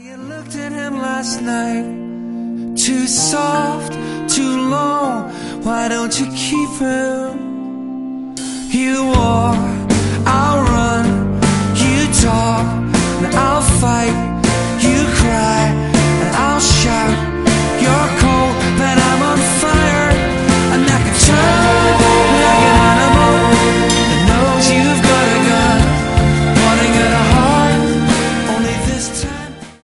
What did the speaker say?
You looked at him last night, too soft, too long. Why don't you keep him? You walk